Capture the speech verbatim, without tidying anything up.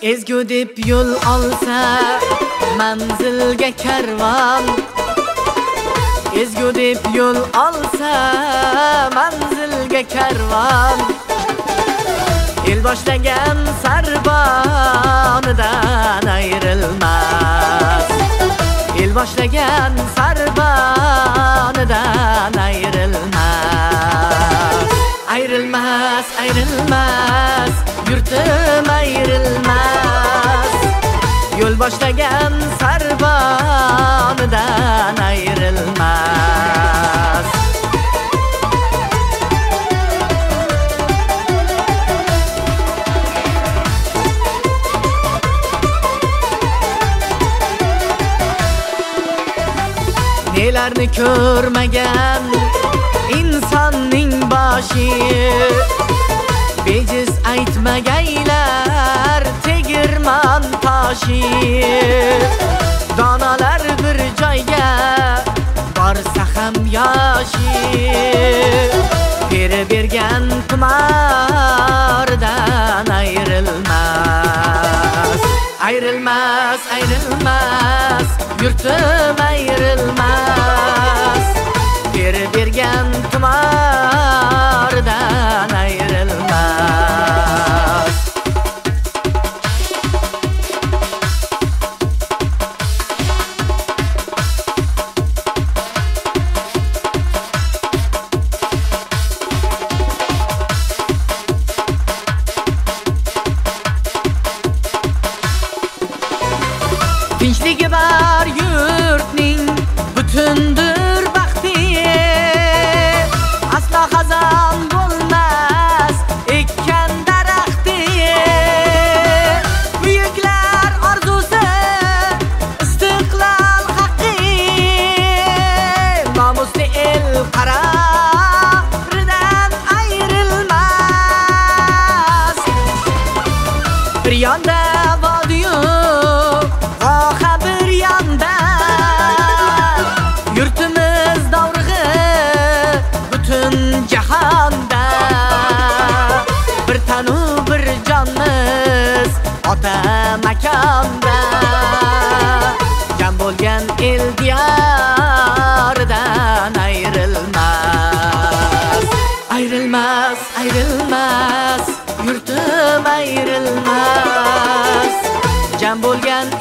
Ezgu deb yo'l olsa manzilga karvon, ezgu deb yo'l olsa manzilga karvon, el boshlagan sarbonidan ayrilmas, el boshlagan sarbonidan ayrilmas, ayrilmas, ayrilmas, yurtim ayrilmas, yo'l boshlagan sarbonidan ayrilmas. Nelarni ko'rmagan insonning boshi, bejiz aytmagaylar tegirmon toshi. Donalar bir joyga borsa ham yoshi, beri bergan tumordan ayrilmas, ayrilmas, ayrilmas, yurtim ayrilmas, beri bergan tumordan ayrilmas. Tinchligi bor yurtning butundir baxti, aslo xazon bo'lmas ekkan daraxti. Buyuklar orzusi istiqlol haqqi, nomusli el qaroridan ayrilmas. Bir yonda vodiyu voha, bir yonda yurtimiz dovrug'i butun jahonda. Bir tanu bir jonmiz ota makonda, jam bo'lgan el diyoridan ayrilmas, ayrilmas, ayrilmas, yurtim ayrilmas, jam bo'lgan